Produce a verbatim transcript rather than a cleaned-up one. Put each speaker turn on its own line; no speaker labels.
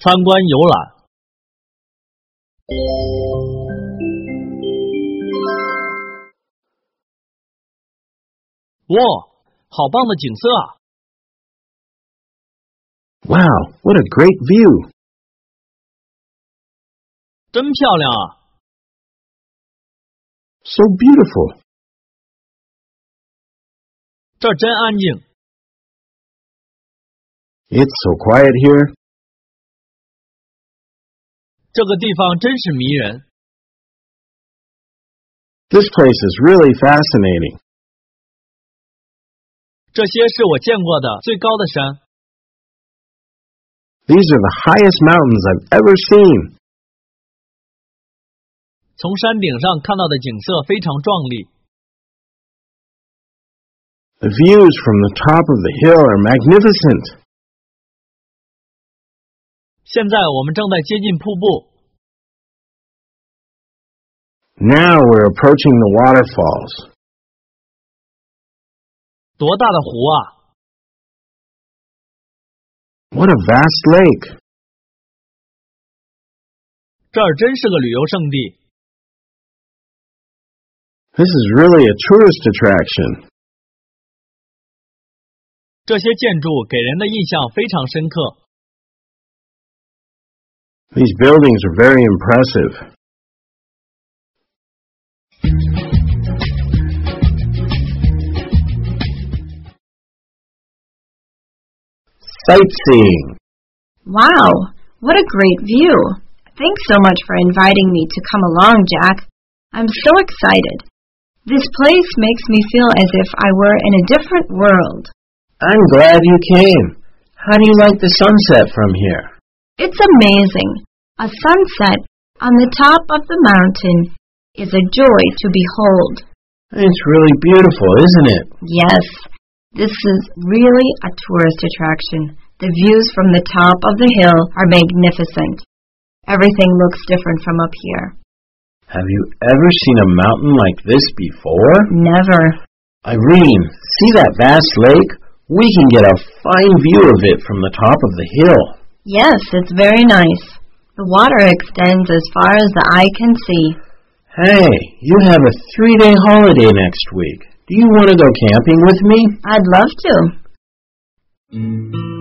参观游览。哇，好棒的景色啊！
Wow, what a great view!
真漂亮啊！
So beautiful.
这儿真安静。
It's so quiet here.
这个地方真是迷人。
This place is really fascinating.
这些是我见过的最高的山。
These are the highest mountains I've ever seen.
从山顶上看到的景色非常壮丽。
The views from the top of the hill are magnificent.
现在我们正在接近瀑布。
Now we're approaching the waterfalls.
多大的湖啊！
What a vast lake.
这儿真是个旅游胜地。
This is really a tourist attraction.
这些建筑给人的印象非常深刻。
These buildings are very impressive. Sightseeing.
Wow, what a great view. Thanks so much for inviting me to come along, Jack. I'm so excited. This place makes me feel as if I were in a different world.
I'm glad you came. How do you like the sunset from here?
It's amazing. A sunset on the top of the mountain is a joy to behold.
It's really beautiful, isn't it?
Yes, this is really a tourist attraction. The views from the top of the hill are magnificent. Everything looks different from up here.
Have you ever seen a mountain like this before?
Never.
Irene, see that vast lake? We can get a fine view of it from the top of the hill.
Yes, it's very nice. The water extends as far as the eye can see.
Hey, you have a three-day holiday next week. Do you want to go camping with me?
I'd love to.